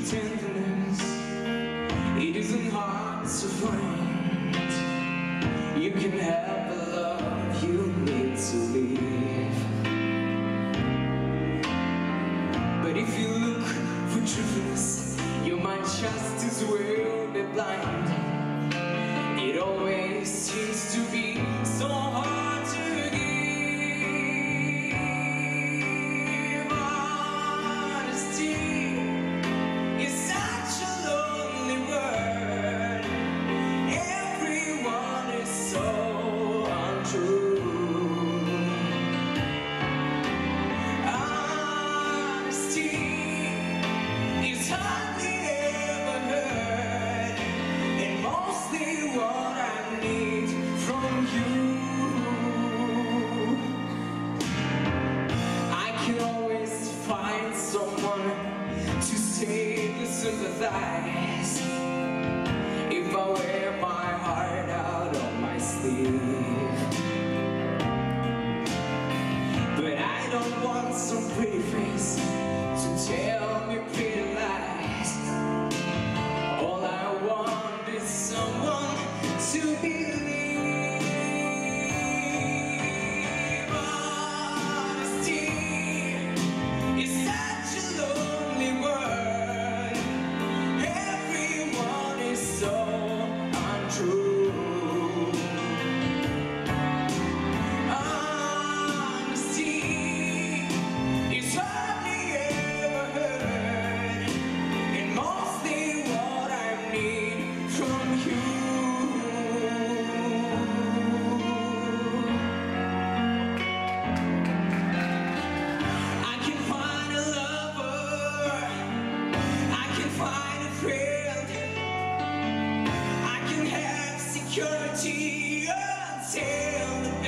tenderness, it isn't hard to find. You can have the love you need to live. But if you look for truthfulness, you might just as well be blind. It always seems to be so hard to give. Honesty is such a lonely word. Everyone is so untrue. Honesty is hardly ever heard, and mostly what I need from you. I can always find someone to say to sympathize if I wear my heart out on my sleeve. But I don't want some pretty face to tell me pretty lies. All I want is someone to believe. Honesty is such a lonely word. Everyone is so untrue. Honesty is hardly ever heard, and mostly what I need from you. I can find a lover, I can find a friend, I can have security until the